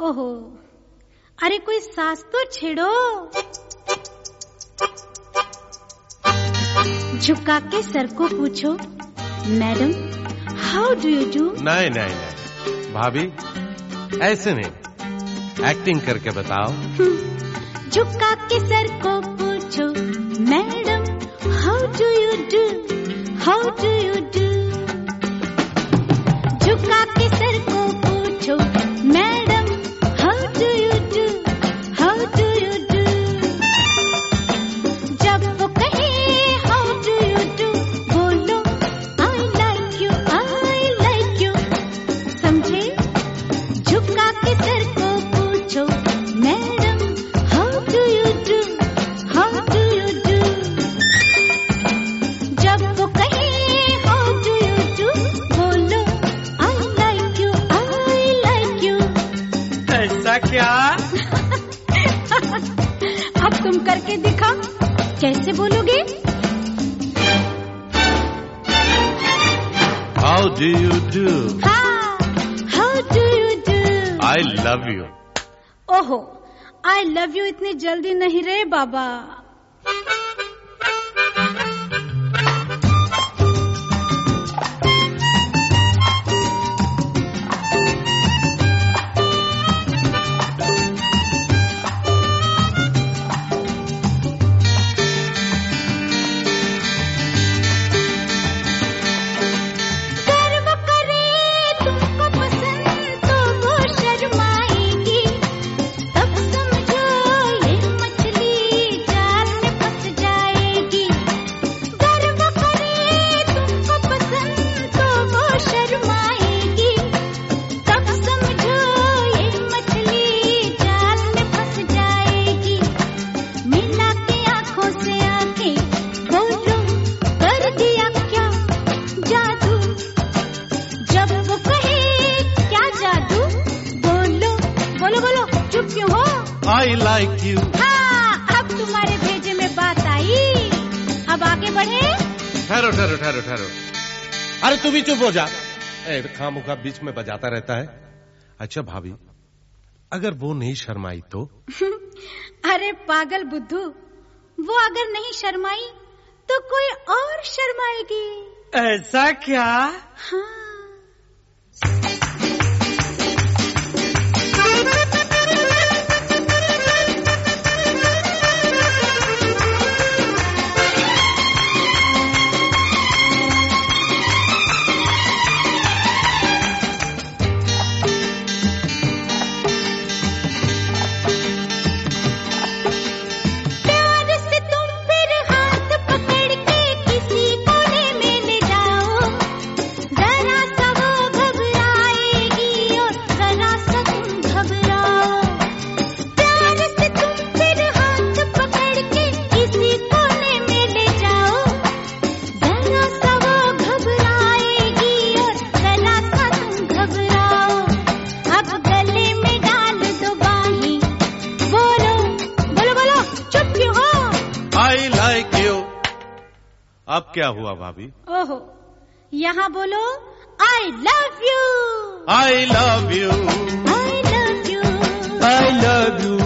ओहो, अरे कोई सांस तो छेड़ो। झुका के सर को पूछो, madam how do you do. नहीं नहीं नहीं भाभी, ऐसे नहीं, एक्टिंग करके बताओ। झुका के सर को पूछो, madam how do you do, how do you do. झुका के सर को पूछो, madam how do you do, how do you do. जब वो कहे हाउ डू यू डू, बोलो I like you, I like you. समझे? झुका के सर को पूछो, madam how do you do, how do you do. जब वो कहे हाउ डू यू डू, बोलो I like you, I like you. ऐसा क्या? अब तुम करके दिखा, कैसे बोलोगे? How do you do. हाँ, how do you do. I love you. ओहो, आई लव यू इतनी जल्दी नहीं रे बाबा। गर्व करे तुमको पसंद तो वो शर्माएगी, तब समझो ये मछली जाल में फंस जाएगी। गर्व करे तुमको पसंद तो वो शर्माएगी, तब समझो ये मछली जाल में फंस जाएगी। मिला के आंखों से आंखें, बोलो कर दिया क्या जादू। जब वो कहे क्या जादू, बोलो बोलो बोलो, चुप क्यों हो? I like you. हाँ, अब तुम्हारे भेजे में बात आई। अब आगे बढ़े। ठहरो ठहरो ठहरो ठहरो, अरे तू भी चुप हो जा। खामोखा बीच में बजाता रहता है। अच्छा भाभी, अगर वो नहीं शर्माई तो? अरे पागल बुद्धू, वो अगर नहीं शर्माई तो कोई और शर्माएगी। ऐसा क्या? हाँ। प्यार से तुम फिर हाथ पकड़ के किसी कोने में ले जाओ, जरा सा वो घबराएगी और जरा सा तुम घबराओ। प्यार से तुम फिर हाथ पकड़ के किसी कोने में ले जाओ, जरा सा वो घबराएगी और जरा सा तुम घबराओ। अब गले में डाल दो बाहें, बोलो बोलो बोलो, चुप क्यों हो? I like you. अब क्या हुआ भाभी? ओहो, यहाँ बोलो I love you, I love you. I love you. I love you.